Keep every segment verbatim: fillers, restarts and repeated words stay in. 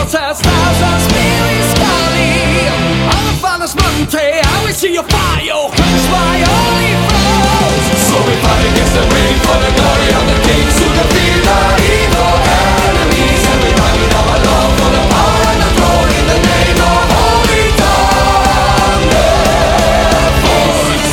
says thousands Billy Scully. On the finest Monday, I will see your fire quench my only foes. So we fight against the waiting for the glory of the kings to defeat the evil enemies. And we fight with our love for the power and the throne in the name of Holy Thunder Force.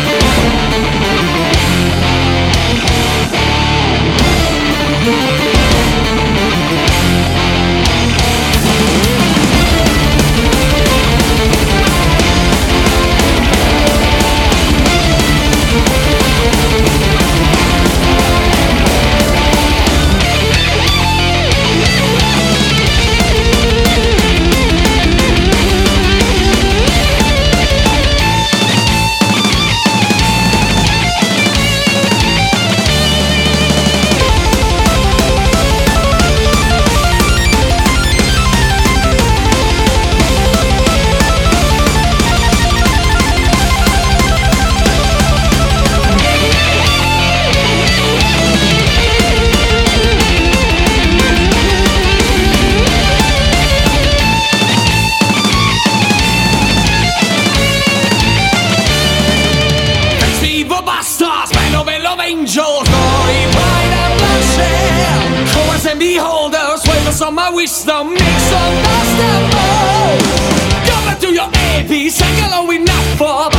Angels, glory, pride, and bloodshed. Chorus and beholders, wavers on my wisdom, mix of dust and mold. Go back to your A P, sing along with not for